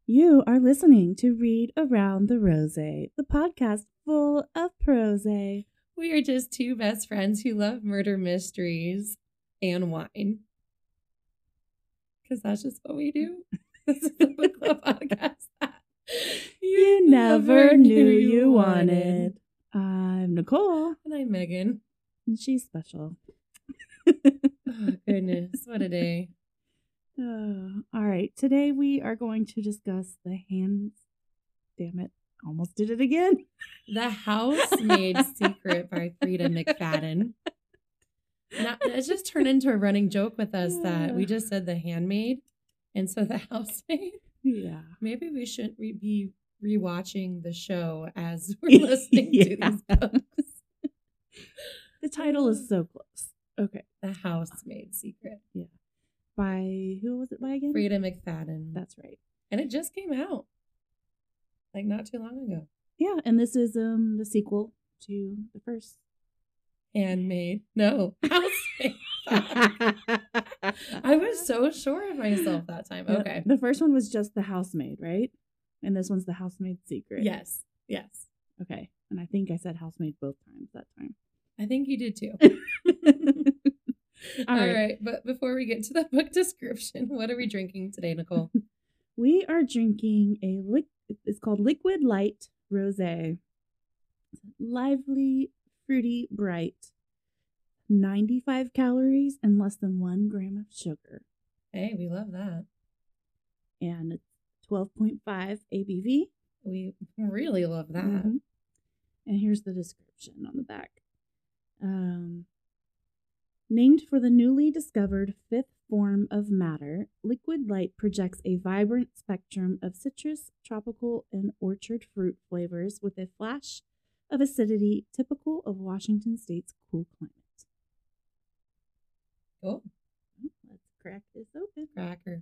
You are listening to Read Around the Rose, the podcast full of prose. We are just two best friends who love murder mysteries and wine. Because that's just what we do. This is the book club podcast that You never knew you wanted. I'm Nicole. And I'm Megan. And she's special. Oh, goodness. What a day. All right. Today we are going to discuss the hands. Damn it. Almost did it again. The Housemaid Secret by Frida McFadden. Now, it's just turned into a running joke with us that we just said the handmaid. And so the housemaid. Yeah. Maybe we shouldn't be rewatching the show as we're listening to these books. The title is so close. Okay. The Housemaid Secret. Yeah. By, who was it by again? Frida McFadden. That's right. And it just came out. Like not too long ago. Yeah, and this is the sequel to the first. Handmaid. No. Housemaid. I was so sure of myself that time. Okay. The first one was just The Housemaid, right? And this one's The Housemaid Secret. Yes. Yes. Okay. And I think I said housemaid both times that time. I think you did too. All right. But before we get to the book description, what are we drinking today, Nicole? We are drinking it's called Liquid Light Rosé. Lively, fruity, bright. 95 calories and less than 1 gram of sugar. Hey, we love that. And it's 12.5 ABV. We really love that. Mm-hmm. And here's the description on the back. Named for the newly discovered fifth form of matter, Liquid Light projects a vibrant spectrum of citrus, tropical, and orchard fruit flavors with a flash of acidity typical of Washington State's cool climate. Cool. Let's crack this open. Cracker.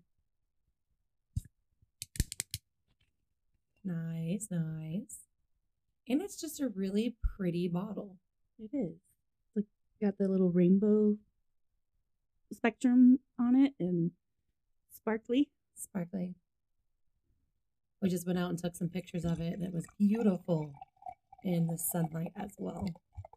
Nice, nice. And it's just a really pretty bottle. It is. Like, got the little rainbow spectrum on it and sparkly. Sparkly. We just went out and took some pictures of it, and it was beautiful in the sunlight as well.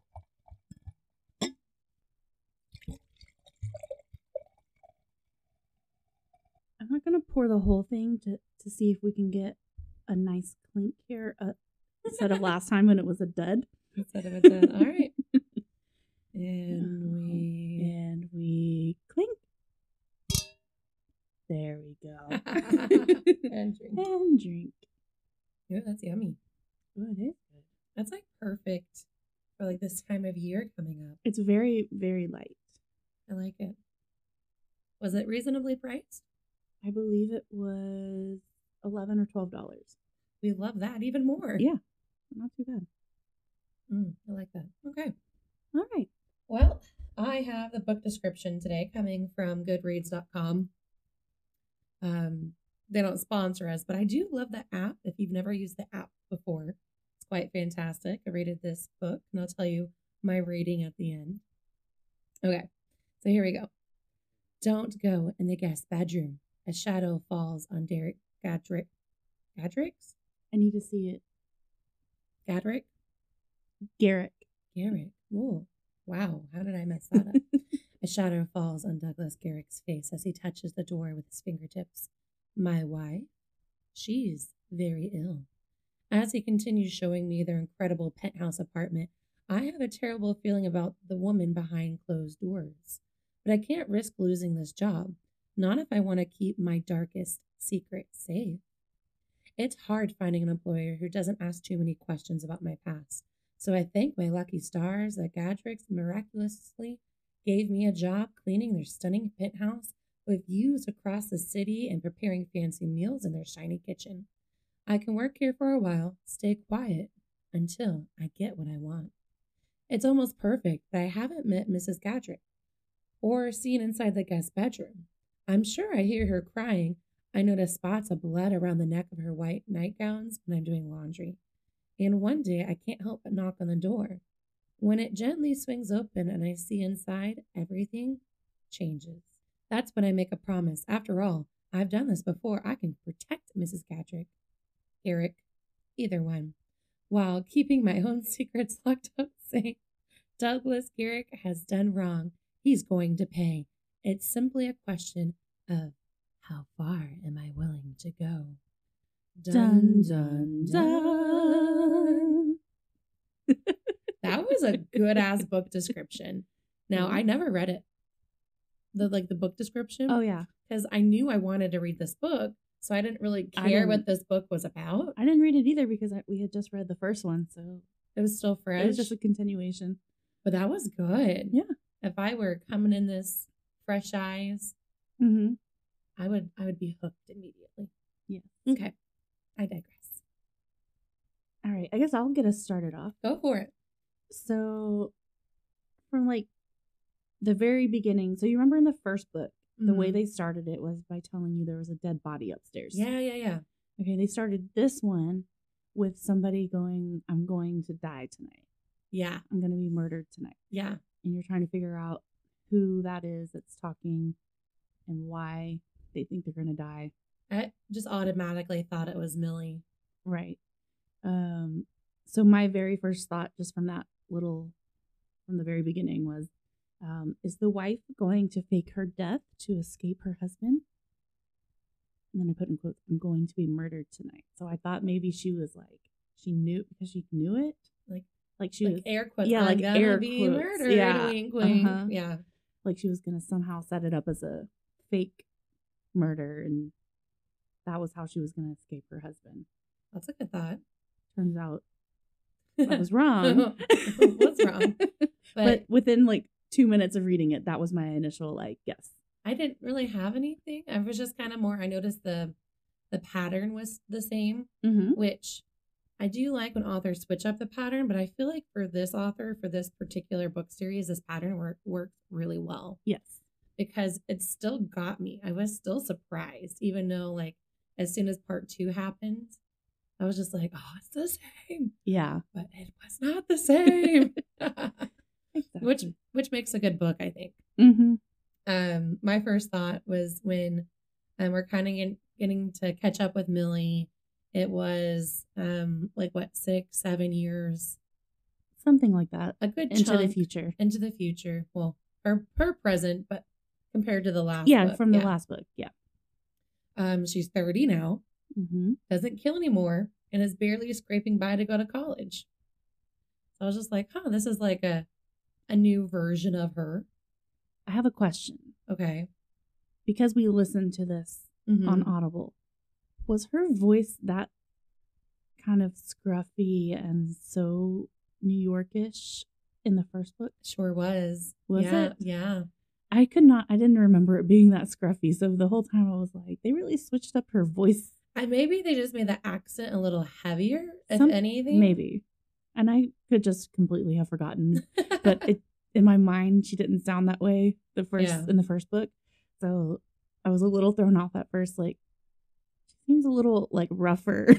I'm not going to pour the whole thing to see if we can get a nice clink here instead of last time when it was a dud. Instead of a dud. All right. And we clink. There we go. And drink. And drink. Yeah, that's yummy. Oh, it is good. That's like perfect for like this time of year coming up. It's very, very light. I like it. Was it reasonably priced? I believe it was $11 or $12. We love that even more. Yeah, not too bad. I like that. Okay. All right. Well, I have the book description today coming from Goodreads.com. They don't sponsor us, but I do love the app. If you've never used the app before, it's quite fantastic. I rated this book, and I'll tell you my rating at the end. Okay, so here we go. Don't go in the guest bedroom. A shadow falls on Derek Gadrick. Gadricks? I need to see it. Gadrick? Garrick. Oh, wow. How did I mess that up? A shadow falls on Douglas Garrick's face as he touches the door with his fingertips. My wife? She's very ill. As he continues showing me their incredible penthouse apartment, I have a terrible feeling about the woman behind closed doors. But I can't risk losing this job. Not if I want to keep my darkest secret safe. It's hard finding an employer who doesn't ask too many questions about my past. So I thank my lucky stars that Gadricks miraculously gave me a job cleaning their stunning penthouse with views across the city and preparing fancy meals in their shiny kitchen. I can work here for a while, stay quiet, until I get what I want. It's almost perfect that I haven't met Mrs. Gadrick or seen inside the guest bedroom. I'm sure I hear her crying. I notice spots of blood around the neck of her white nightgowns when I'm doing laundry. And one day I can't help but knock on the door. When it gently swings open and I see inside, everything changes. That's when I make a promise. After all, I've done this before. I can protect Mrs. Garrick, either one, while keeping my own secrets locked up safe. Douglas Garrick has done wrong. He's going to pay. It's simply a question of how far am I willing to go? Dun, dun, dun. That was a good ass book description. Now, I never read it. The book description. Oh, yeah. Because I knew I wanted to read this book, so I didn't really care what this book was about. I didn't read it either because we had just read the first one, so it was still fresh. It was just a continuation. But that was good. Yeah. If I were coming in this fresh eyes, I would be hooked immediately. Yeah. Okay. I digress. All right. I guess I'll get us started off. Go for it. So, from like the very beginning, so you remember in the first book, the way they started it was by telling you there was a dead body upstairs. Yeah. Okay, they started this one with somebody going, I'm going to die tonight. Yeah. I'm going to be murdered tonight. Yeah. And you're trying to figure out who that is that's talking and why they think they're going to die. I just automatically thought it was Millie. Right. So my very first thought just from the very beginning was, is the wife going to fake her death to escape her husband? And then I put in quotes, I'm going to be murdered tonight. So I thought maybe she was like, she knew because she knew it. Like she was air quotes. Yeah, like air be quotes. Murdered. Yeah. Wink, wink. Yeah. Like she was going to somehow set it up as a fake murder. And that was how she was going to escape her husband. That's a good thought. Turns out I was wrong. What's wrong? But within like 2 minutes of reading it, that was my initial guess. I didn't really have anything. I was just kind of more, I noticed the pattern was the same, which I do like when authors switch up the pattern, but I feel like for this author, for this particular book series, this pattern works really well. Yes. Because it still got me. I was still surprised, even though as soon as part 2 happened, I was just like, oh, it's the same. Yeah. But it was not the same. Exactly. Which makes a good book, I think. My first thought was when we're kind of getting to catch up with Millie. It was 6-7 years, something like that. A good into chunk the future. Into the future. Well, her present, but compared to the last. Yeah, book, from the last book. Yeah. She's 30 now. Doesn't kill anymore, and is barely scraping by to go to college. So I was just like, this is like a new version of her. I have a question. Okay. Because we listened to this on Audible, was her voice that kind of scruffy and so New Yorkish in the first book? Sure was. Was it? Yeah. I didn't remember it being that scruffy. So the whole time I was like, they really switched up her voice. Maybe they just made the accent a little heavier, if anything. Maybe. And I could just completely have forgotten. But in my mind, she didn't sound that way in the first book. So I was a little thrown off at first. She seems a little rougher.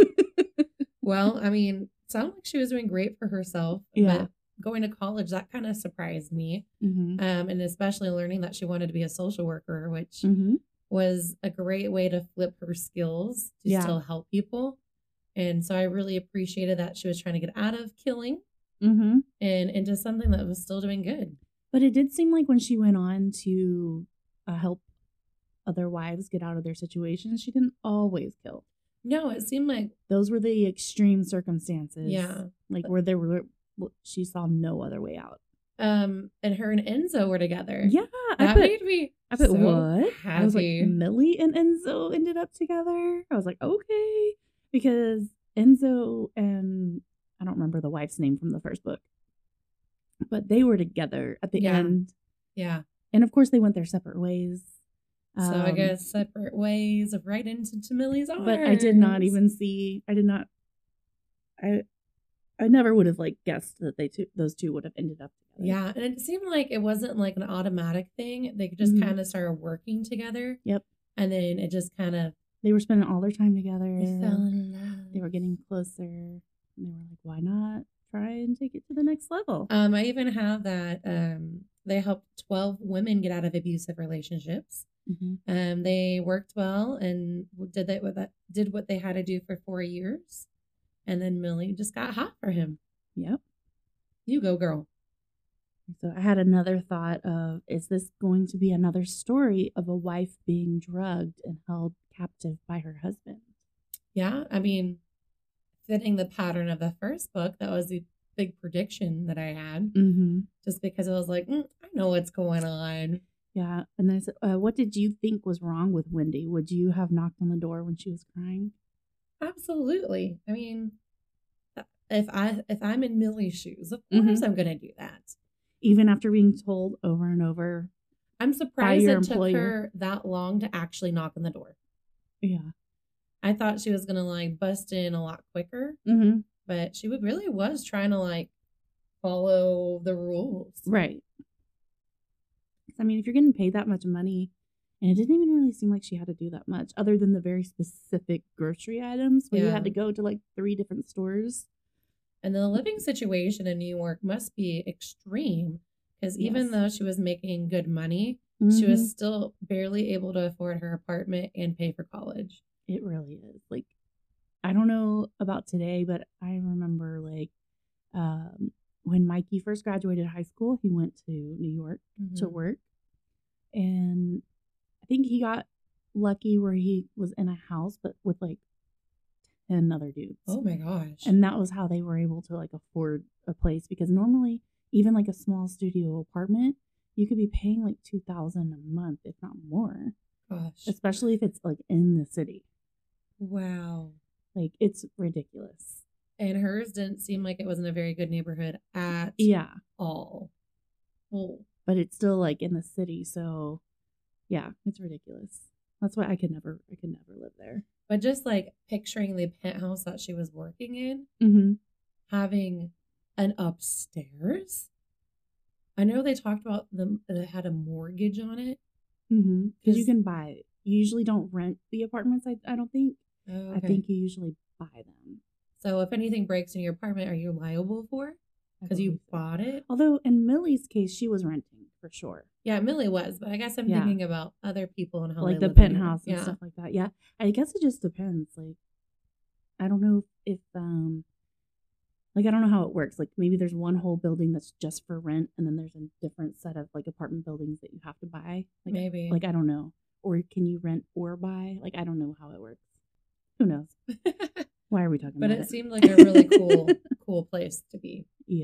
Well, I mean, sounded like she was doing great for herself. Yeah. But going to college, that kind of surprised me. And especially learning that she wanted to be a social worker, which was a great way to flip her skills to still help people. And so I really appreciated that she was trying to get out of killing and into something that was still doing good. But it did seem like when she went on to help other wives get out of their situations, she didn't always kill. No, it seemed like those were the extreme circumstances. Yeah. Where she saw no other way out. And her and Enzo were together. Yeah. That made me so what? happy. I was like, Millie and Enzo ended up together. I was like, okay. Because Enzo and I don't remember the wife's name from the first book, but they were together at the end. Yeah. And of course they went their separate ways. So I guess separate ways of right into Millie's arms. But I did not even see, I never would have guessed that those two would have ended up together. Yeah, and it seemed like it wasn't like an automatic thing. They just kind of started working together. Yep. And then it just kind of... They were spending all their time together. They fell in love. They were getting closer. And they were like, why not try and take it to the next level? I even have that they helped 12 women get out of abusive relationships. Mm-hmm. They worked well and did what they had to do for 4 years. And then Millie just got hot for him. Yep. You go, girl. So I had another thought of, is this going to be another story of a wife being drugged and held captive by her husband? Yeah, I mean, fitting the pattern of the first book, that was the big prediction that I had. Mm-hmm. Just because I was like, I know what's going on. Yeah. And then I said, what did you think was wrong with Wendy? Would you have knocked on the door when she was crying? Absolutely. I mean, if I'm in Millie's shoes, of course I'm going to do that. Even after being told over and over. I'm surprised it took her that long to actually knock on the door. Yeah. I thought she was going to like bust in a lot quicker. Mm-hmm. But she really was trying to like follow the rules. Right. I mean, if you're getting paid that much money, and it didn't even really seem like she had to do that much other than the very specific grocery items where you had to go to like 3 different stores. And the living situation in New York must be extreme because even though she was making good money, she was still barely able to afford her apartment and pay for college. It really is. Like, I don't know about today, but I remember like when Mikey first graduated high school, he went to New York to work. And I think he got lucky where he was in a house, but with like 10 other dudes. Oh my gosh. And that was how they were able to like afford a place, because normally even like a small studio apartment, you could be paying like $2,000 a month, if not more. Gosh. Especially if it's like in the city. Wow. Like, it's ridiculous. And hers didn't seem like it was in a very good neighborhood at all. Oh. But it's still like in the city, so yeah, it's ridiculous. That's why I could never live there. But just like picturing the penthouse that she was working in, having an upstairs. I know they talked about them that had a mortgage on it. Because you can buy it. You usually don't rent the apartments, I don't think. Oh, okay. I think you usually buy them. So if anything breaks in your apartment, are you liable for it? Because you bought it? Although in Millie's case, she was renting for sure. Yeah, Millie was, but I guess I'm thinking about other people and how like they the penthouse and stuff like that. Yeah, I guess it just depends. Like, I don't know if like, I don't know how it works. Like, maybe there's one whole building that's just for rent, and then there's a different set of like apartment buildings that you have to buy. Like, maybe. Like, I don't know. Or can you rent or buy? Like, I don't know how it works. Who knows? Why are we talking about it? But it seemed like a really cool place to be. Yeah.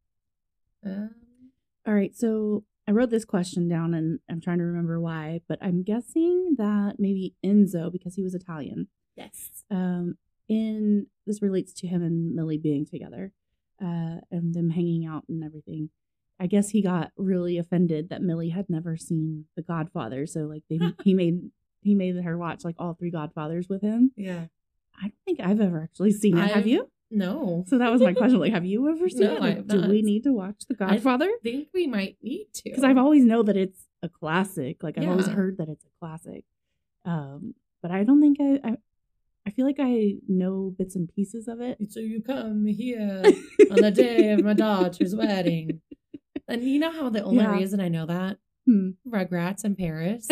All right. So I wrote this question down, and I'm trying to remember why, but I'm guessing that maybe Enzo, because he was Italian. Yes. And this relates to him and Millie being together, and them hanging out and everything. I guess he got really offended that Millie had never seen The Godfather, so like he made her watch like all 3 Godfathers with him. Yeah. I don't think I've ever actually seen it. Have you? No. So that was my question. Like, have you ever seen it? Like, do we need to watch The Godfather? I think we might need to. Because I've always know that it's a classic. Like, I've always heard that it's a classic. But I don't think I feel like I know bits and pieces of it. So you come here on the day of my daughter's wedding. And you know how the only reason I know that? Rugrats in Paris.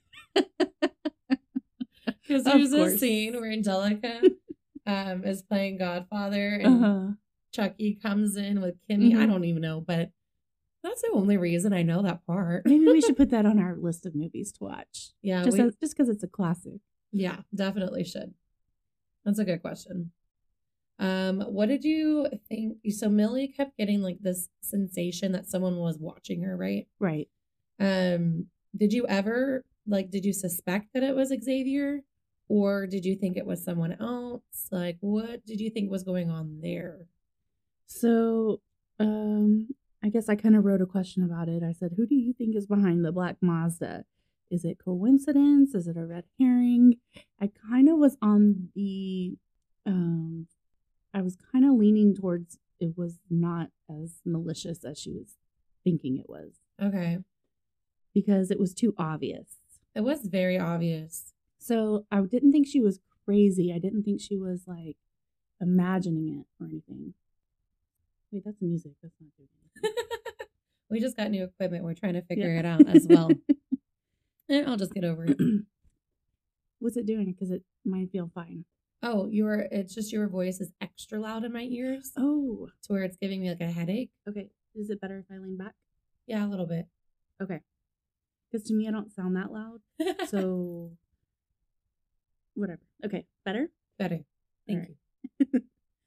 Because there's a scene where Angelica is playing Godfather, and Chucky comes in with Kimmy. I don't even know, but that's the only reason I know that part. Maybe we should put that on our list of movies to watch. Yeah. Just because it's a classic. Yeah, definitely should. That's a good question. What did you think? So Millie kept getting like this sensation that someone was watching her, right? Right. Did you ever did you suspect that it was Xavier, or did you think it was someone else? Like, what did you think was going on there? So, I guess I kind of wrote a question about it. I said, who do you think is behind the black Mazda? Is it coincidence? Is it a red herring? I kind of was on the, I was kind of leaning towards it was not as malicious as she was thinking it was. Okay. Because it was too obvious. It was very obvious. So I didn't think she was crazy. I didn't think she was like imagining it or anything. Wait, that's music. That's not good. We just got new equipment. We're trying to figure it out as well. I'll just get over it. What's it doing? Because it might feel fine. Oh, it's just your voice is extra loud in my ears. Oh. To where it's giving me like a headache. Okay. Is it better if I lean back? Yeah, a little bit. Okay. Because to me, I don't sound that loud. So, whatever. Okay. Better? Better. Thank you.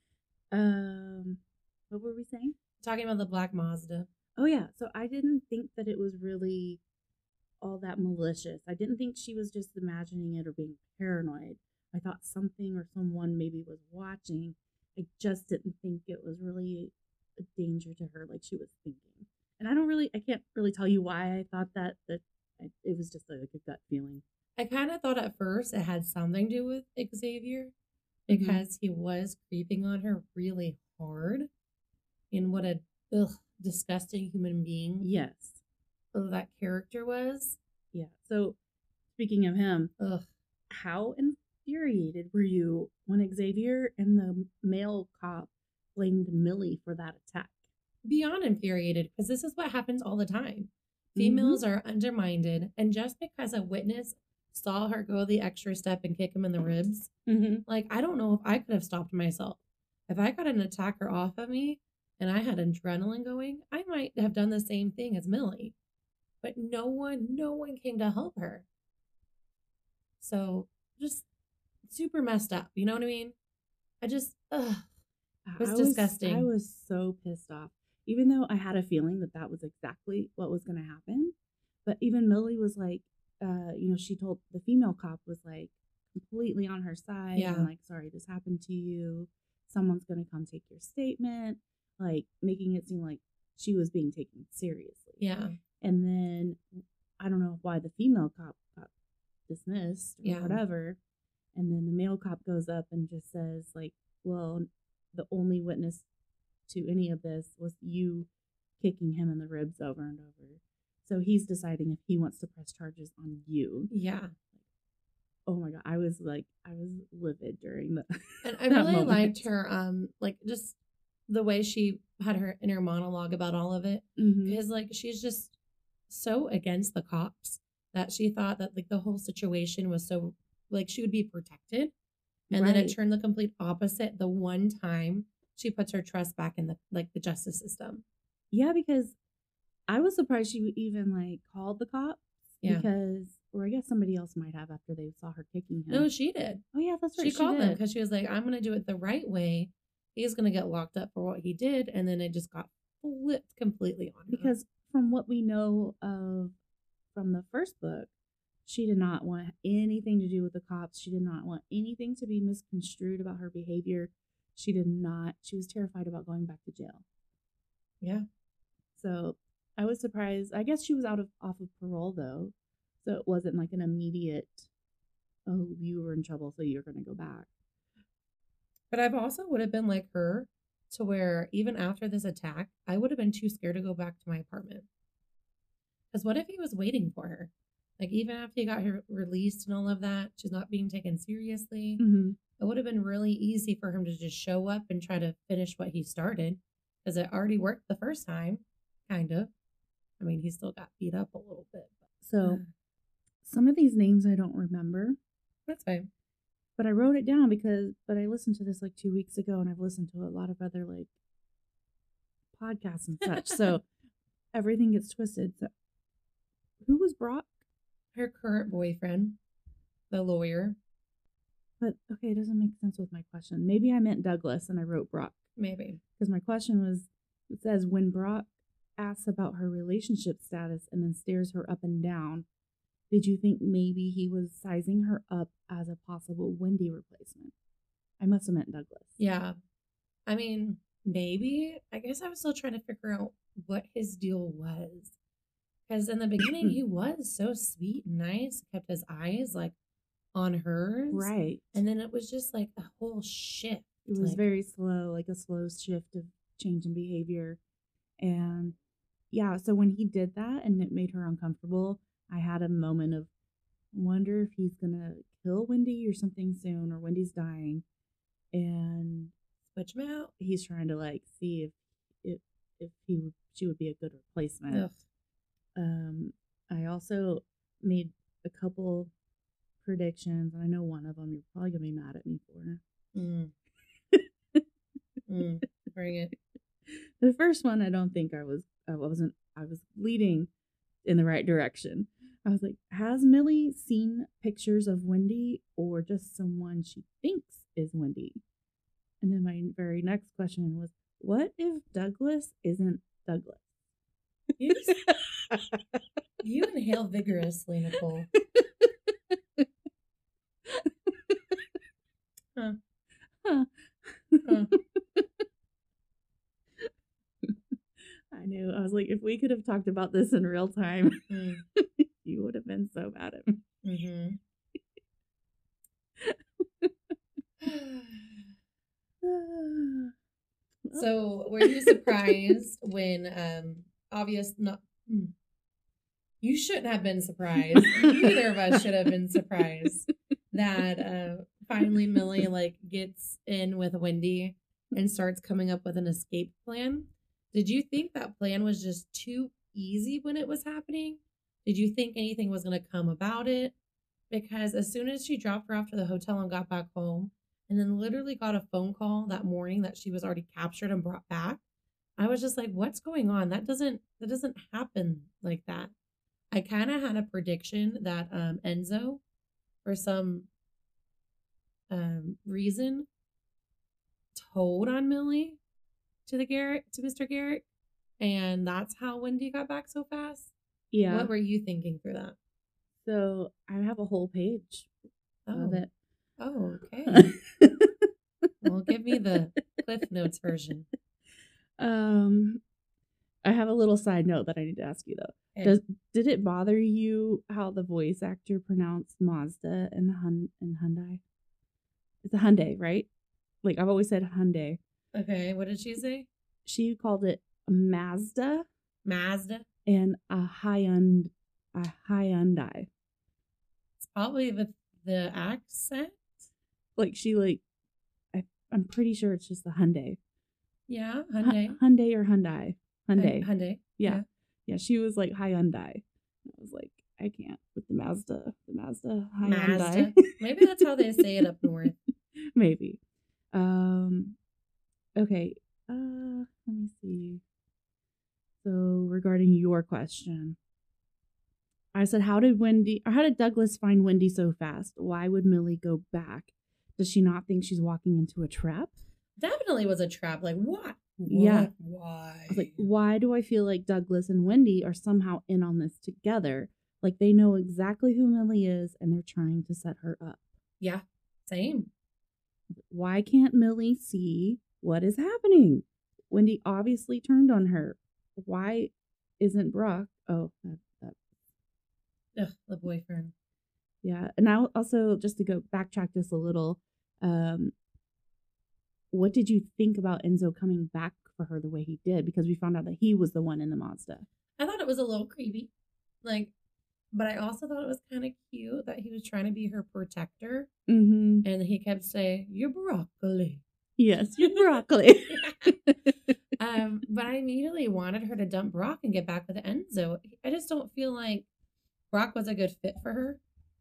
What were we saying? Talking about the black Mazda. Oh, yeah. So I didn't think that it was really all that malicious. I didn't think she was just imagining it or being paranoid. I thought something or someone maybe was watching. I just didn't think it was really a danger to her like she was thinking. And I can't really tell you why I thought that it was just like a gut feeling. I kind of thought at first it had something to do with Xavier because he was creeping on her really hard. And what a disgusting human being. Yes. That character was. Yeah. So speaking of him, how infuriated were you when Xavier and the male cop blamed Millie for that attack? Beyond infuriated, because this is what happens all the time. Females are undermined, and just because a witness saw her go the extra step and kick him in the ribs, like, I don't know if I could have stopped myself. If I got an attacker off of me and I had adrenaline going, I might have done the same thing as Millie. But no one came to help her. So just super messed up. You know what I mean? It was disgusting. I was so pissed off. Even though I had a feeling that was exactly what was going to happen. But even Millie was like, she told the female cop was like completely on her side. Yeah. And like, sorry, this happened to you. Someone's going to come take your statement. Like making it seem like she was being taken seriously. Yeah. And then I don't know why the female cop got dismissed or whatever. And then the male cop goes up and just says like, well, the only witness to any of this was you kicking him in the ribs over and over. So he's deciding if he wants to press charges on you. Yeah. Oh my God. I was livid during the and I really liked her like just the way she had her inner monologue about all of it. Because like she's just so against the cops that she thought that like the whole situation was so like she would be protected. And then it turned the complete opposite the one time she puts her trust back in the justice system. Yeah, because I was surprised she even like called the cops. Yeah. Because, or I guess somebody else might have after they saw her kicking him. No, she did. Oh yeah, that's right. She called them because she was like, I'm going to do it the right way. He's going to get locked up for what he did. And then it just got flipped completely on her. Because from what we know of from the first book, she did not want anything to do with the cops. She did not want anything to be misconstrued about her behavior. She was terrified about going back to jail. Yeah. So I was surprised. I guess she was off of parole though. So it wasn't like an immediate, oh, you were in trouble, so you're going to go back. But I've also would have been like her to where even after this attack, I would have been too scared to go back to my apartment. Because what if he was waiting for her? Like even after he got her released and all of that, she's not being taken seriously. It would have been really easy for him to just show up and try to finish what he started. Because it already worked the first time, kind of. I mean, he still got beat up a little bit. But, so some of these names I don't remember. That's fine. But I wrote it down but I listened to this like 2 weeks ago and I've listened to a lot of other like podcasts and such. So everything gets twisted. So who was Brock? Her current boyfriend, the lawyer. But okay, it doesn't make sense with my question. Maybe I meant Douglas and I wrote Brock. Maybe. Because my question was, it says when Brock asks about her relationship status and then stares her up and down, did you think maybe he was sizing her up as a possible Wendy replacement? I must have meant Douglas. Yeah. I mean, maybe. I guess I was still trying to figure out what his deal was. Because in the beginning, he was so sweet and nice, kept his eyes like on hers. Right. And then it was just like a whole shift. It was very slow, like a slow shift of change in behavior. And yeah, so when he did that and it made her uncomfortable, I had a moment of wonder if he's going to kill Wendy or something soon, or Wendy's dying. And switch him out. He's trying to like see if she would be a good replacement. Ugh. I also made a couple predictions, and I know one of them you're probably gonna be mad at me for. Bring it. The first one, I don't think I was leading in the right direction. I was like, has Millie seen pictures of Wendy or just someone she thinks is Wendy? And then my very next question was, what if Douglas isn't Douglas? You inhale vigorously, Nicole. Huh. I knew. I was like, if we could have talked about this in real time, you would have been so mad at me. So, were you surprised when you shouldn't have been surprised. Neither of us should have been surprised that finally Millie gets in with Wendy and starts coming up with an escape plan. Did you think that plan was just too easy when it was happening? Did you think anything was going to come about it? Because as soon as she dropped her off to the hotel and got back home, and then literally got a phone call that morning that she was already captured and brought back, I was just like, what's going on? That doesn't happen like that. I kind of had a prediction that Enzo, for some reason, told on Millie to Mr. Garrett, and that's how Wendy got back so fast. Yeah. What were you thinking through that? So I have a whole page of it. Oh, okay. Well, give me the Cliff Notes version. I have a little side note that I need to ask you though. Okay. Did it bother you how the voice actor pronounced Mazda and Hyundai? It's a Hyundai, right? Like I've always said Hyundai. Okay, what did she say? She called it a Mazda. And a Hyundai. It's probably with the accent. I'm pretty sure it's just the Hyundai. Yeah, Hyundai. Hyundai or Hyundai. Hyundai. Yeah. She was like Hyundai. I was like, I can't with the Mazda. Hyundai. Maybe that's how they say it up north. Maybe. Okay. Let me see. So regarding your question, I said, how did Douglas find Wendy so fast? Why would Millie go back? Does she not think she's walking into a trap? Definitely was a trap. Like, what? Yeah. Why? I was like, why do I feel like Douglas and Wendy are somehow in on this together? Like, they know exactly who Millie is, and they're trying to set her up. Yeah, same. Why can't Millie see what is happening? Wendy obviously turned on her. Why isn't Brock? Oh, the boyfriend. Yeah, and now also just to go backtrack just a little, what did you think about Enzo coming back for her the way he did? Because we found out that he was the one in the Mazda. I thought it was a little creepy, but I also thought it was kind of cute that he was trying to be her protector, and he kept saying, "You're broccoli." Yes, you're broccoli. But I immediately wanted her to dump Brock and get back with Enzo. I just don't feel like Brock was a good fit for her.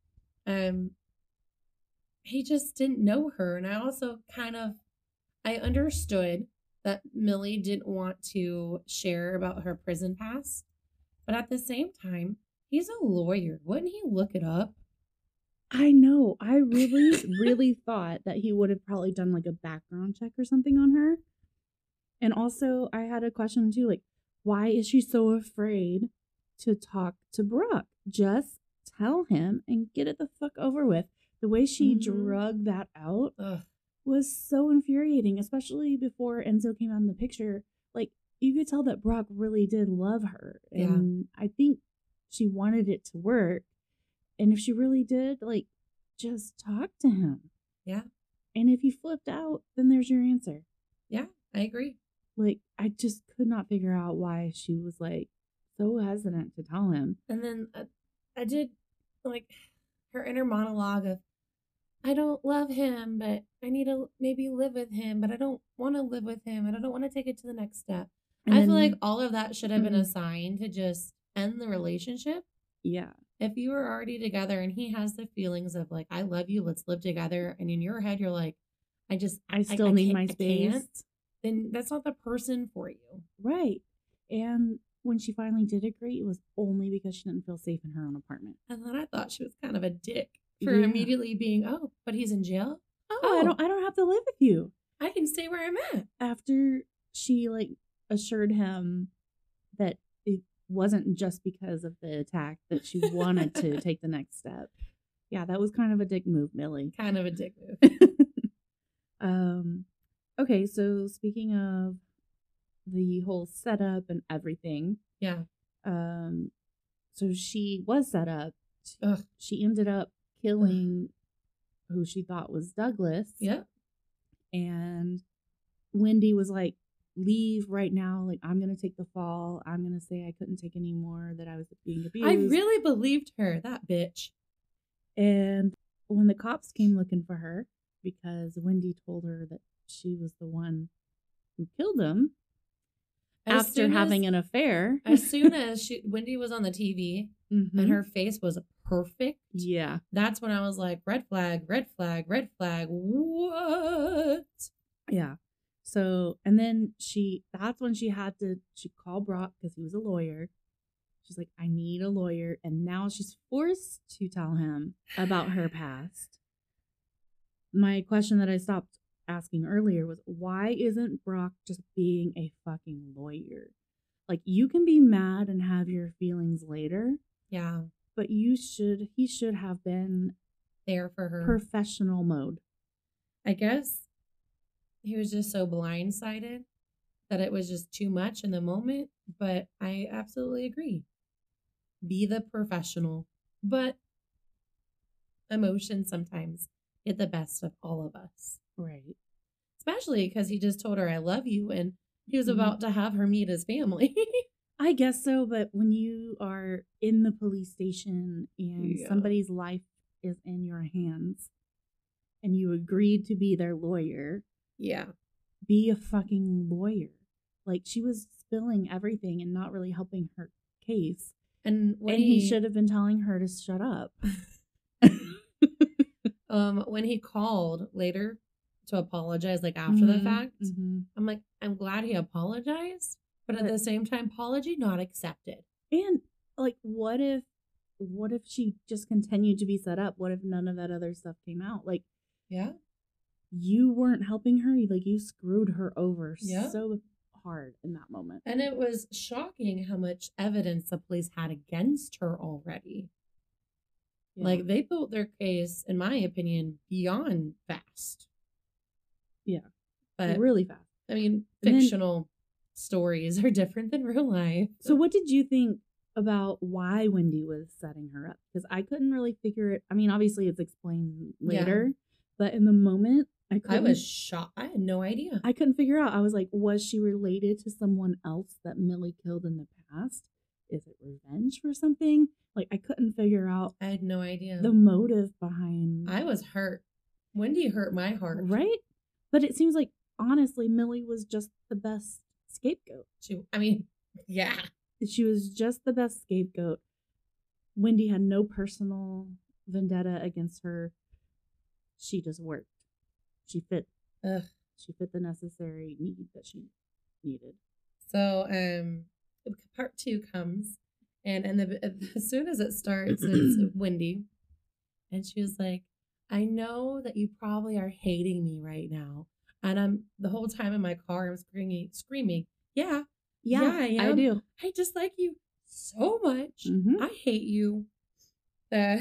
He just didn't know her. And I also I understood that Millie didn't want to share about her prison past. But at the same time, he's a lawyer. Wouldn't he look it up? I know. I really, really thought that he would have probably done a background check or something on her. And also, I had a question too, why is she so afraid to talk to Brock? Just tell him and get it the fuck over with. The way she drug that out was so infuriating, especially before Enzo came out in the picture. You could tell that Brock really did love her. And I think she wanted it to work. And if she really did, just talk to him. Yeah. And if he flipped out, then there's your answer. Yeah, I agree. I just could not figure out why she was so hesitant to tell him. And then I did her inner monologue of, I don't love him, but I need to maybe live with him, but I don't want to live with him, and I don't want to take it to the next step. And I feel like all of that should have been a sign to just end the relationship. Yeah. if you were already together and he has the feelings of like, I love you, let's live together, and in your head you're like, I still need my I space. can't, then that's not the person for you. Right. And when she finally did agree, it was only because she didn't feel safe in her own apartment. And then I thought she was kind of a dick for Yeah. immediately being, oh, but he's in jail? Oh, I don't have to live with you. I can stay where I'm at. After she like assured him that it wasn't just because of the attack that she wanted to take the next step. Yeah, that was kind of a dick move, Millie. Kind of a dick move. Okay, so speaking of the whole setup and everything. Yeah. So she was set up. Ugh. She ended up killing who she thought was Douglas. Yeah. And Wendy was like, leave right now. Like, I'm going to take the fall. I'm going to say I couldn't take any more, that I was being abused. I really believed her, that bitch. And when the cops came looking for her, because Wendy told her that she was the one who killed him after having an affair. As soon as Wendy was on the TV and her face was perfect. Yeah. That's when I was like, red flag, red flag, red flag. What? Yeah. So, and then that's when she called Brock because he was a lawyer. She's like, I need a lawyer. And now she's forced to tell him about her past. My question that I stopped asking earlier was, why isn't Brock just being a fucking lawyer? Like, you can be mad and have your feelings later. Yeah. But he should have been there for her. Professional mode. I guess he was just so blindsided that it was just too much in the moment. But I absolutely agree. Be the professional. But emotions sometimes get the best of all of us. Right. Especially because he just told her, I love you. And he was about to have her meet his family. I guess so. But when you are in the police station and somebody's life is in your hands and you agreed to be their lawyer. Yeah. Be a fucking lawyer. Like, she was spilling everything and not really helping her case. And he should have been telling her to shut up. When he called later to apologize, like after the fact, I'm like, I'm glad he apologized, but at the same time, apology not accepted. And like, what if she just continued to be set up? What if none of that other stuff came out? Like, yeah, you weren't helping her. Like, you screwed her over so hard in that moment. And it was shocking how much evidence the police had against her already. Yeah. Like, they built their case, in my opinion, beyond fast. Yeah. But really fast. I mean, fictional stories are different than real life. So what did you think about why Wendy was setting her up? Because I couldn't really figure it. I mean, obviously it's explained later, but in the moment, I was shocked. I had no idea. I couldn't figure out. I was like, was she related to someone else that Millie killed in the past? Is it revenge for something? Like, I couldn't figure out. I had no idea the motive behind. I was hurt. Wendy hurt my heart. Right? But it seems like, honestly, Millie was just the best scapegoat. Yeah. She was just the best scapegoat. Wendy had no personal vendetta against her. She just worked. She fit. She fit the necessary need that she needed. So, part 2 comes, and as soon as it starts, it's Wendy, and she was like, I know that you probably are hating me right now. And I'm the whole time in my car, I'm screaming, yeah, I am. I do. I dislike you so much. I hate you. So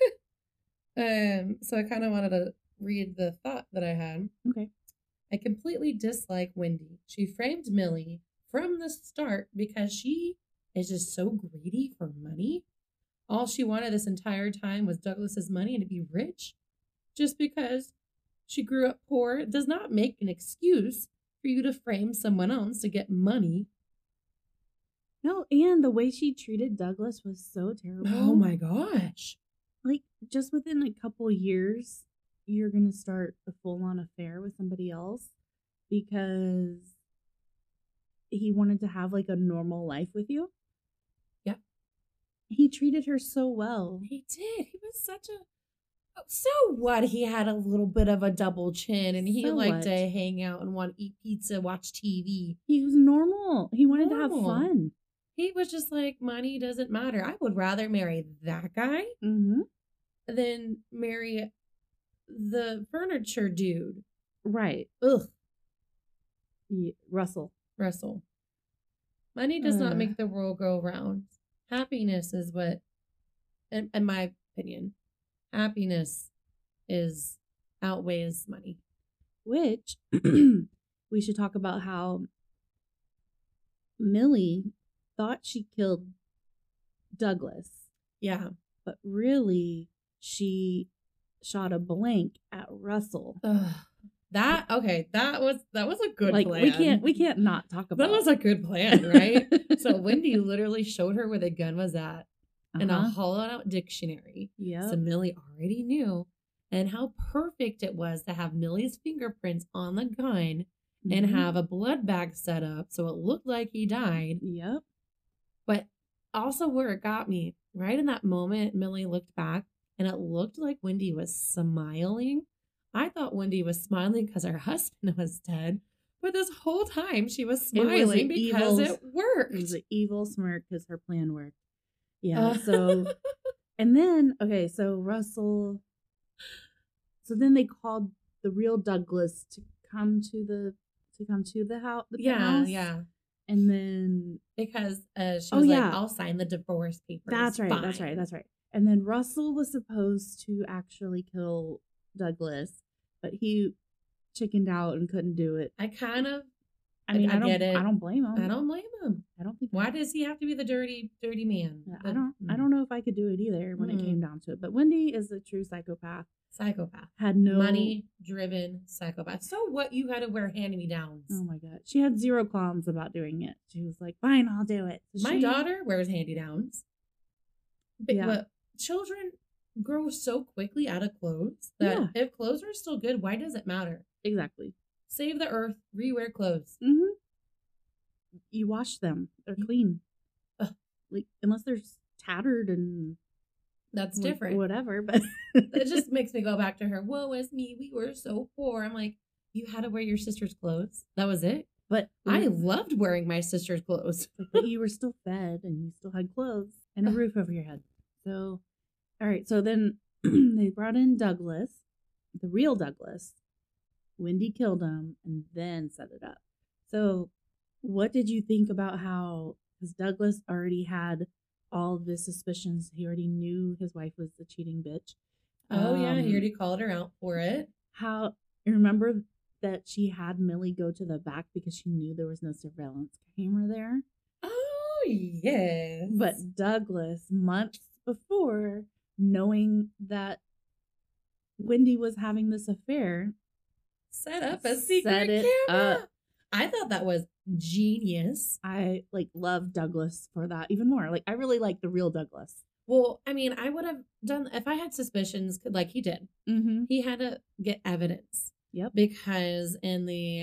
I kind of wanted to read the thought that I had. Okay. I completely dislike Wendy. She framed Millie from the start because she is just so greedy for money. All she wanted this entire time was Douglas's money and to be rich. Just because she grew up poor does not make an excuse for you to frame someone else to get money. No, and the way she treated Douglas was so terrible. Oh my gosh. Like, just within a couple years, you're going to start a full-on affair with somebody else because he wanted to have, like, a normal life with you. Yeah. He treated her so well. He did. He was such a... So what? He had a little bit of a double chin, and he So liked what? to hang out and want to eat pizza, watch TV. He was normal. He wanted to have Normal. fun. He was just like, money doesn't matter. I would rather marry that guy Mm-hmm. than marry the furniture dude. Right. Ugh, Russell. Russell. Money does not Ugh. make the world go round. Happiness is what, in my opinion, happiness is outweighs money. Which we should talk about how Millie thought she killed Douglas, Yeah. but really she shot a blank at Russell. Ugh. That was a good Like plan. we can't not talk about That was a good plan, right? So Wendy literally showed her where the gun was at in a hollowed out dictionary. Yeah. So Millie already knew, and how perfect it was to have Millie's fingerprints on the gun and have a blood bag set up so it looked like he died. Yep. But also where it got me, right in that moment, Millie looked back and it looked like Wendy was smiling. I thought Wendy was smiling because her husband was dead, but this whole time she was smiling because it worked. It was an evil smirk because her plan worked. Yeah. So, and then so Russell. So then they called the real Douglas to come to the house. Yeah. And then because she was like, I'll sign the divorce papers. That's right. Fine. That's right. And then Russell was supposed to actually kill Douglas, but he chickened out and couldn't do it. I kind of, I mean, I get it. I don't blame him. I don't blame him. I don't think. Why does he have to be the dirty man? Yeah, I don't know if I could do it either when it came down to it. But Wendy is a true psychopath. Had no money-driven psychopath. So what? You had to wear hand-me-downs. Oh my god, she had zero qualms about doing it. She was like, "Fine, I'll do it." So my daughter wears hand-me-downs. Yeah. But children grow so quickly out of clothes that if clothes are still good, why does it matter? Exactly. Save the earth. Rewear clothes. Mm-hmm. You wash them; they're clean. Like unless they're tattered and. That's different. Whatever, but it just makes me go back to her. Woe is me. We were so poor. I'm like, you had to wear your sister's clothes. That was it. But I loved wearing my sister's clothes. But you were still fed and you still had clothes and a roof over your head. So, all right. So then they brought in Douglas, the real Douglas. Wendy killed him and then set it up. So what did you think about how, because Douglas already had all of the suspicions. He already knew his wife was the cheating bitch. Oh, yeah. He already called her out for it. How, remember that she had Millie go to the back because she knew there was no surveillance camera there? Oh, yes. But Douglas, months before, knowing that Wendy was having this affair, set up a secret camera. I thought that was genius. I love Douglas for that even more. I really like the real Douglas. Well, I mean, I would have done if I had suspicions, like he did. Mm-hmm. He had to get evidence. Yep. Because in the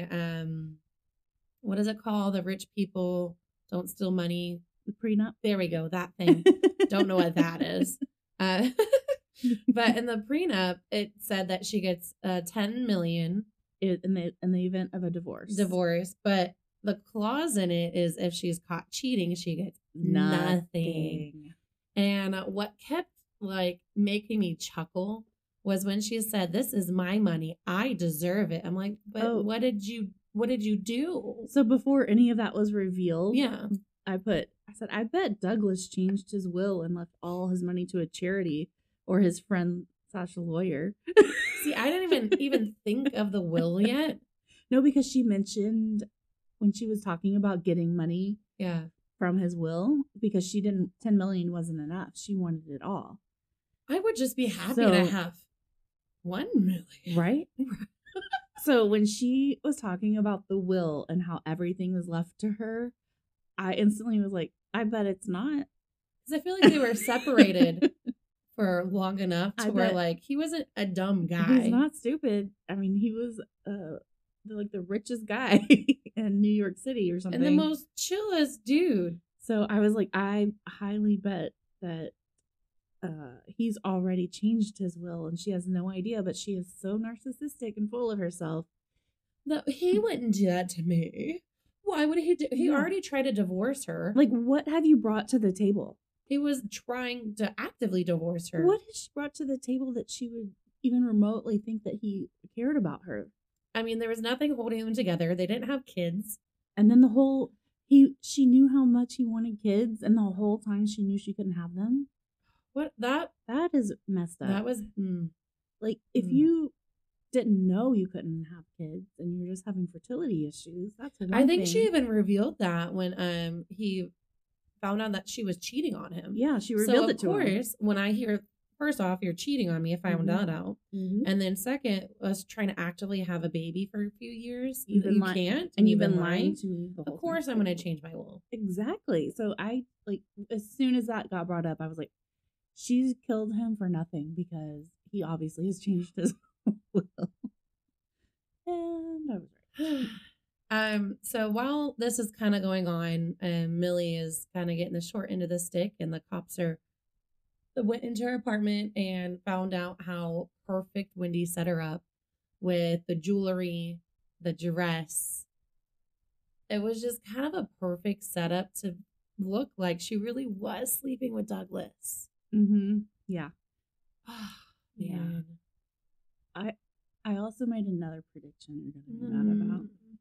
what is it called? The rich people don't steal money. The prenup. There we go. That thing. Don't know what that is. But in the prenup, it said that she gets $10 million. In the event of a divorce. But the clause in it is if she's caught cheating, she gets nothing. And what kept making me chuckle was when she said, "This is my money. I deserve it." I'm like, but what did you do? So before any of that was revealed, I said, I bet Douglas changed his will and left all his money to a charity or his friend / lawyer. See, I didn't even think of the will yet. No, because she mentioned when she was talking about getting money from his will, because she didn't, 10 million wasn't enough. She wanted it all. I would just be happy to have 1 million. Right? So when she was talking about the will and how everything was left to her, I instantly was like, I bet it's not. Because I feel like they were separated for long enough to where he wasn't a dumb guy. He's not stupid. I mean, he was the richest guy in New York City or something. And the most chillest dude. So I was like, I highly bet that he's already changed his will and she has no idea, but she is so narcissistic and full of herself. No, he wouldn't do that to me. Why would he do? He Yeah. already tried to divorce her. Like, what have you brought to the table? He was trying to actively divorce her. What has she brought to the table that she would even remotely think that he cared about her? I mean, there was nothing holding them together. They didn't have kids. And then she knew how much he wanted kids, and the whole time she knew she couldn't have them. What that is messed up. that was like if you didn't know you couldn't have kids and you were just having fertility issues, that's one I think thing. she even revealed that when he found out that she was cheating on him. Yeah, she revealed it to him. Of course, when I hear, first off, you're cheating on me if I found that out. And then second, us trying to actively have a baby for a few years. You can't. And you've been lying to me the whole Of course, time. I'm going to change my will. Exactly. So I, like, as soon as that got brought up, I was like, she's killed him for nothing because he obviously has changed his will. And I was right. So while this is kind of going on, Millie is kind of getting the short end of the stick, and the cops went into her apartment and found out how perfect Wendy set her up with the jewelry, the dress. It was just kind of a perfect setup to look like she really was sleeping with Douglas. Yeah. Man. I also made another prediction you're going to be mad about.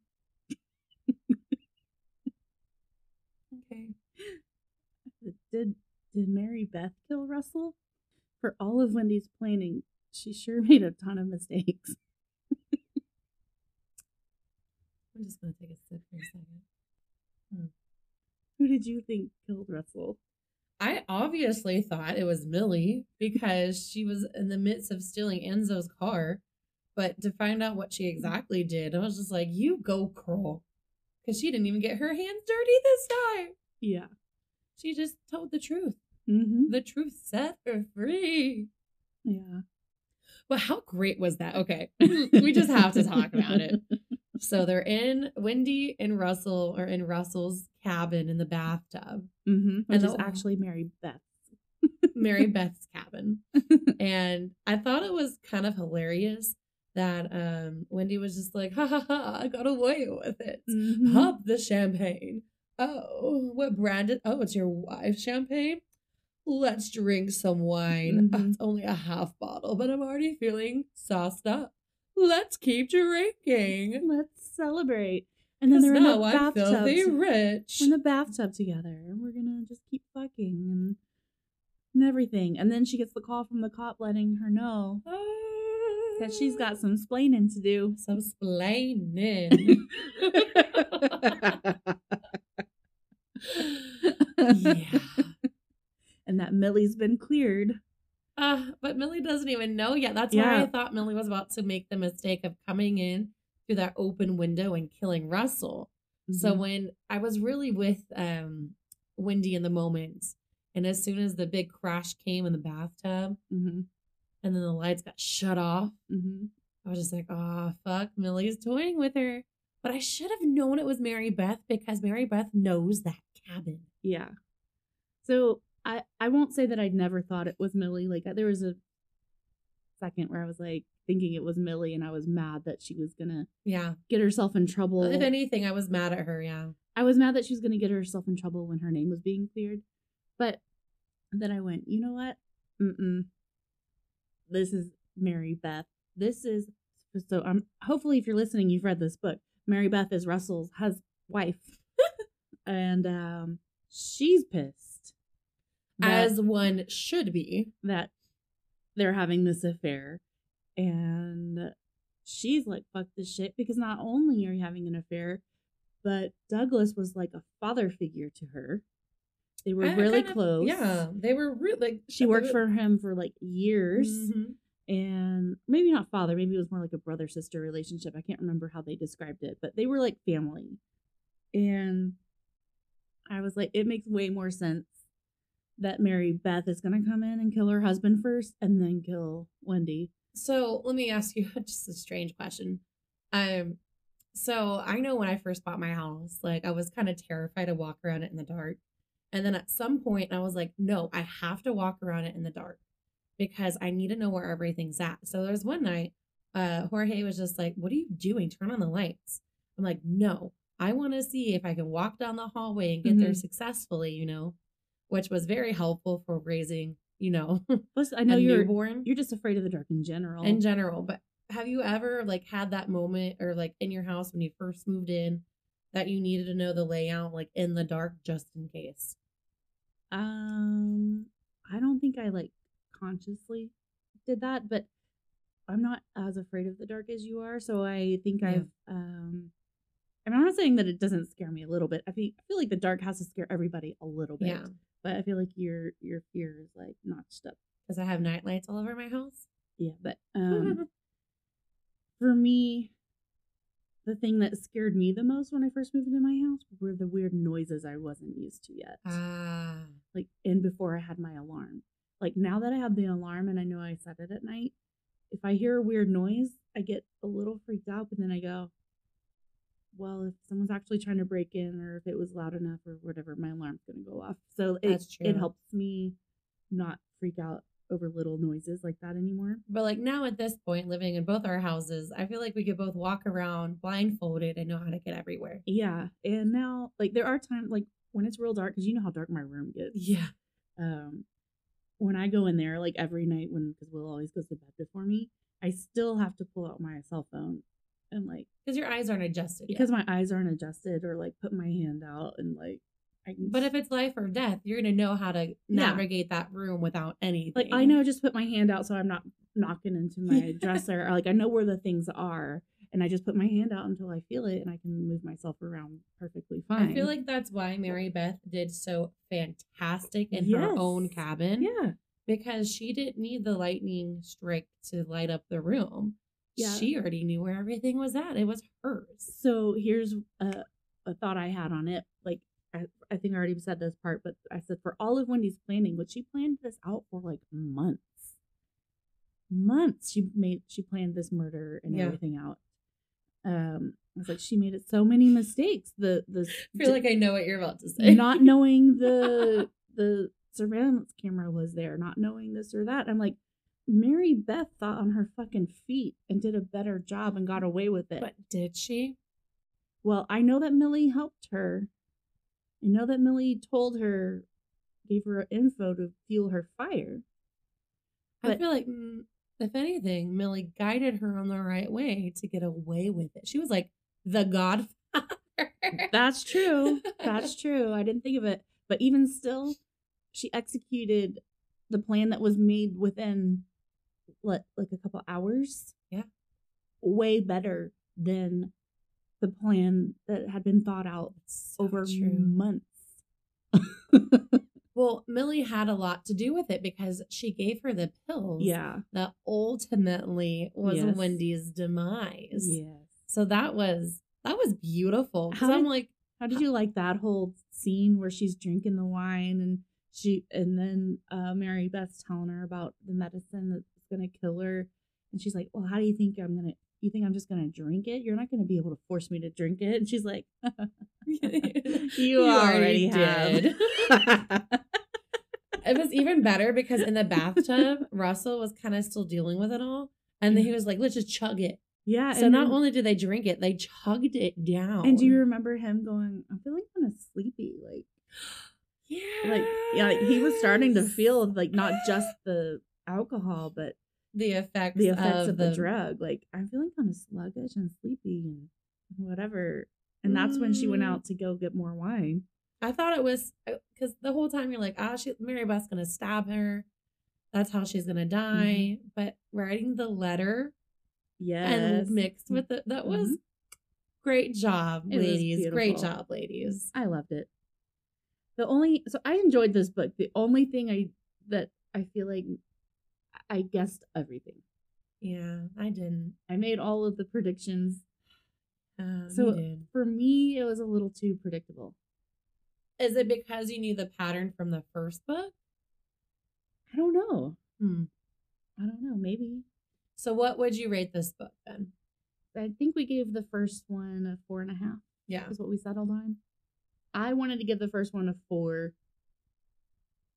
Okay. Did Mary Beth kill Russell? For all of Wendy's planning, she sure made a ton of mistakes. I'm just going to take a sip for a second. Who did you think killed Russell? I obviously thought it was Millie because she was in the midst of stealing Enzo's car. But to find out what she exactly did, I was just like, you go, girl. Because she didn't even get her hands dirty this time. Yeah. She just told the truth. Mm-hmm. The truth set her free. Yeah. But how great was that? Okay. We just have to talk about it. So Wendy and Russell are in Russell's cabin in the bathtub. Which is actually Mary Beth's. Mary Beth's cabin. And I thought it was kind of hilarious that Wendy was just like, ha ha ha, I got away with it. Pop the champagne. Oh, what brand? Oh, it's your wife's champagne? Let's drink some wine. It's only a half bottle, but I'm already feeling sauced up. Let's keep drinking. Let's celebrate. And then they're in the bathtub. Filthy rich. We're in the bathtub together, and we're gonna just keep fucking and everything. And then she gets the call from the cop letting her know that she's got some splaining to do. Some splaining. Yeah. And that Millie's been cleared. But Millie doesn't even know yet. That's why I thought Millie was about to make the mistake of coming in through that open window and killing Russell. So when I was really with Wendy in the moment, and as soon as the big crash came in the bathtub, and then the lights got shut off, I was just like, oh, fuck, Millie's toying with her. But I should have known it was Mary Beth because Mary Beth knows that cabin. Yeah. So I won't say that I'd never thought it was Millie. Like, there was a second where I was like thinking it was Millie, and I was mad that she was gonna get herself in trouble. If anything, I was mad at her. Yeah, I was mad that she was gonna get herself in trouble when her name was being cleared. But then I went, you know what? This is Mary Beth. This is so. Hopefully, if you're listening, you've read this book. Mary Beth is Russell's wife, and she's pissed. As one should be. That they're having this affair. And she's like, fuck this shit. Because not only are you having an affair, but Douglas was like a father figure to her. They were really close. Yeah, they were really like... She worked for him for like years. And maybe not father. Maybe it was more like a brother-sister relationship. I can't remember how they described it. But they were like family. And I was like, it makes way more sense that Mary Beth is going to come in and kill her husband first and then kill Wendy. So let me ask you just a strange question. So I know when I first bought my house, like I was kind of terrified to walk around it in the dark. And then at some point I was like, no, I have to walk around it in the dark because I need to know where everything's at. So there's one night, Jorge was just like, what are you doing? Turn on the lights. I'm like, no, I want to see if I can walk down the hallway and get there successfully, you know, which was very helpful for raising, you know, plus I know you're newborn. You're just afraid of the dark in general. In general. But have you ever like had that moment or like in your house when you first moved in that you needed to know the layout like in the dark just in case? I don't think I like consciously did that, but I'm not as afraid of the dark as you are. So I think I've I'm not saying that it doesn't scare me a little bit. I feel like the dark has to scare everybody a little bit. Yeah. But I feel like your fear is like notched up. Because I have night lights all over my house. Yeah, but for me, the thing that scared me the most when I first moved into my house were the weird noises I wasn't used to yet. Like, and before I had my alarm. Like, now that I have the alarm and I know I set it at night, if I hear a weird noise, I get a little freaked out, but then I go, well, if someone's actually trying to break in or if it was loud enough or whatever, my alarm's going to go off. So it helps me not freak out over little noises like that anymore. But like now at this point, living in both our houses, I feel like we could both walk around blindfolded and know how to get everywhere. Yeah. And now, like, there are times, like, when it's real dark, because you know how dark my room gets. Yeah. When I go in there, like, every night because Will always goes to bed before me, I still have to pull out my cell phone and, like... Because your eyes aren't adjusted Because my eyes aren't adjusted, or, like, put my hand out and, like... But if it's life or death, you're going to know how to navigate that room without anything. Like, I know just put my hand out so I'm not knocking into my dresser. Or, like, I know where the things are. And I just put my hand out until I feel it. And I can move myself around perfectly fine. I feel like that's why Mary Beth did so fantastic in her own cabin. Yeah. Because she didn't need the lightning strike to light up the room. Yeah. She already knew where everything was at. It was hers. So here's a thought I had on it. Like, I think I already said this part, but I said for all of Wendy's planning, which she planned this out for like months. She planned this murder and everything out. I was like, she made it so many mistakes. I feel like I know what you're about to say. Not knowing the surveillance camera was there, not knowing this or that. I'm like, Mary Beth thought on her fucking feet and did a better job and got away with it. But did she? Well, I know that Millie helped her. I know that Millie told her, gave her info to fuel her fire. But I feel like, if anything, Millie guided her on the right way to get away with it. She was like the godfather. That's true. That's true. I didn't think of it. But even still, she executed the plan that was made within, like a couple hours? Yeah. Way better than the plan that had been thought out over months. Well, Millie had a lot to do with it because she gave her the pills that ultimately was Wendy's demise. Yes. So that was beautiful. I'm like, how did you like that whole scene where she's drinking the wine and then Mary Beth's telling her about the medicine that's gonna kill her, and she's like, well, how do you think you think I'm just going to drink it? You're not going to be able to force me to drink it. And she's like, you already did. It was even better because in the bathtub, Russell was kind of still dealing with it all. And then he was like, let's just chug it. Yeah. So not only did they drink it, they chugged it down. And do you remember him going, I'm feeling kind of sleepy. Like, like he was starting to feel like not just the alcohol, but the effects of the drug. Like, I'm feeling kind of sluggish and sleepy and whatever. And that's when she went out to go get more wine. I thought it was because the whole time you're like, Mary Beth's going to stab her. That's how she's going to die. Mm-hmm. But writing the letter and mixed with it, that was great job, ladies. Great job, ladies. I loved it. So I enjoyed this book. The only thing that I feel like I guessed everything. Yeah, I didn't. I made all of the predictions. So for me, it was a little too predictable. Is it because you knew the pattern from the first book? I don't know. I don't know. Maybe. So what would you rate this book then? I think we gave the first one a 4.5. Yeah. Is what we settled on. I wanted to give the first one a 4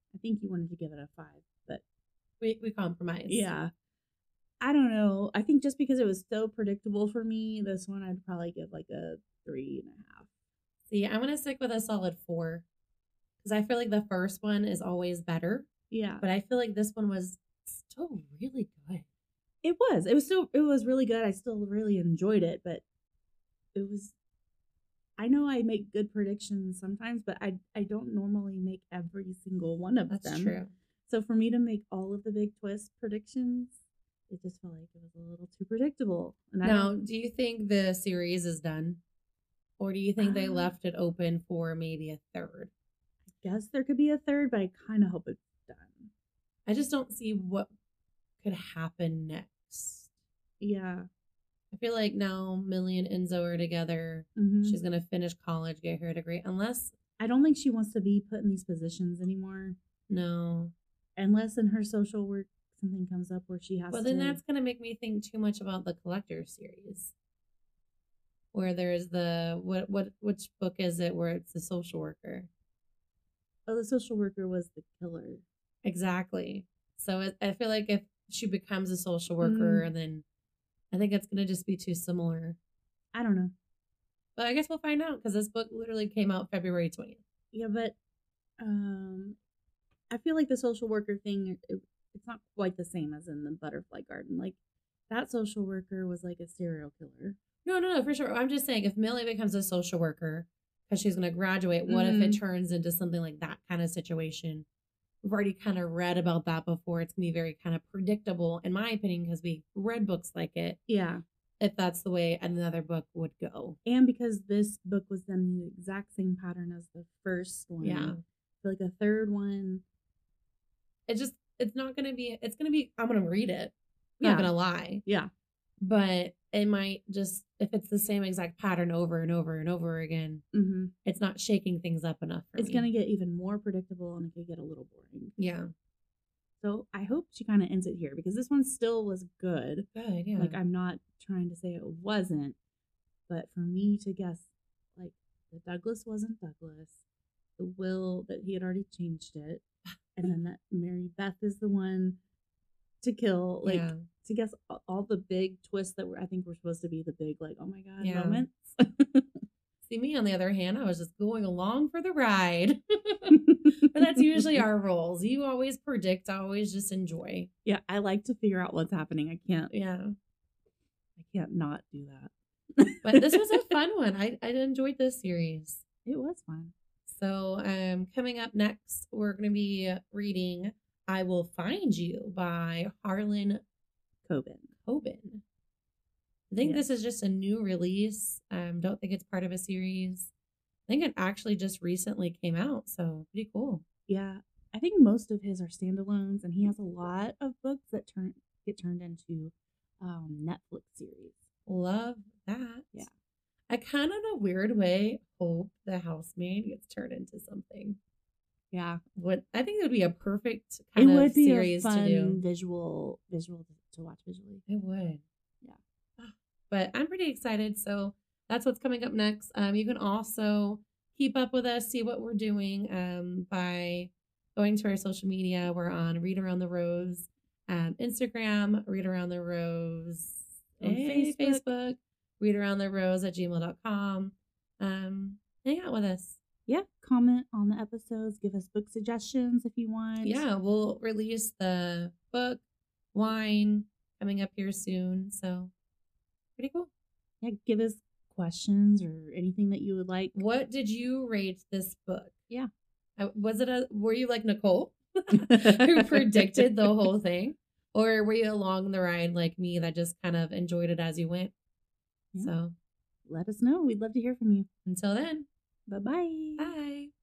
I think you wanted to give it a 5, but We compromised. yeah. I don't know. I think just because it was so predictable for me, this one I'd probably give like a 3.5. See, I'm going to stick with a solid 4 because I feel like the first one is always better, Yeah. but I feel like this one was still really good. It was. It was really good. I still really enjoyed it, but it was. I know I make good predictions sometimes, but I don't normally make every single one of them. That's true. So for me to make all of the big twist predictions, it just felt like it was a little too predictable. And Now, do you think the series is done? Or do you think they left it open for maybe a third? I guess there could be a third, but I kind of hope it's done. I just don't see what could happen next. Yeah. I feel like now Millie and Enzo are together. Mm-hmm. She's going to finish college, get her degree. Unless... I don't think she wants to be put in these positions anymore. No. Unless in her social work something comes up where she has to... Well, then that's going to make me think too much about the Collector series. Where there's the... Which book is it where it's the social worker? Oh, the social worker was the killer. Exactly. So I feel like if she becomes a social worker, then I think it's going to just be too similar. I don't know. But I guess we'll find out because this book literally came out February 20th. Yeah, but I feel like the social worker thing, it's not quite the same as in the Butterfly Garden. Like, that social worker was like a serial killer. No, for sure. I'm just saying if Millie becomes a social worker because she's going to graduate, what if it turns into something like that kind of situation? We've already kind of read about that before. It's going to be very kind of predictable, in my opinion, because we read books like it. Yeah. If that's the way another book would go. And because this book was done in the exact same pattern as the first one. Yeah. I feel like a third one. It's going to be, I'm going to read it. I'm not going to lie. Yeah. But it might just, if it's the same exact pattern over and over and over again, it's not shaking things up enough for me. It's going to get even more predictable and it could get a little boring. Yeah. So I hope she kind of ends it here because this one still was good. Good, yeah. Like, I'm not trying to say it wasn't, but for me to guess, like, that Douglas wasn't Douglas, the will that he had already changed it, and then that Mary Beth is the one to kill, like, to guess all the big twists that I think were supposed to be the big, like, oh my God, moments. See, me, on the other hand, I was just going along for the ride. But that's usually our roles. You always predict, I always just enjoy. Yeah, I like to figure out what's happening. I can't not do that. But this was a fun one. I enjoyed this series. It was fun. So coming up next, we're going to be reading I Will Find You by Harlan Coben. I think this is just a new release. Don't think it's part of a series. I think it actually just recently came out, so pretty cool. Yeah, I think most of his are standalones, and he has a lot of books that get turned into Netflix series. Love that. Yeah. I kind of, in a weird way, hope The Housemaid gets turned into something. Yeah. I think it would be a perfect kind of series to do. It would be a fun visual to watch visually. It would. Yeah. But I'm pretty excited. So that's what's coming up next. You can also keep up with us, see what we're doing by going to our social media. We're on Read Around the Rose, Instagram, Read Around the Rose, on Facebook, readaroundtherose@gmail.com. Hang out with us. Yeah, comment on the episodes. Give us book suggestions if you want. Yeah, we'll release the book, Wine, coming up here soon. So pretty cool. Yeah, give us questions or anything that you would like. What did you rate this book? Yeah. Were you like Nicole who predicted the whole thing? Or were you along the ride like me that just kind of enjoyed it as you went? Yeah. So let us know. We'd love to hear from you. Until then. Bye-bye. Bye.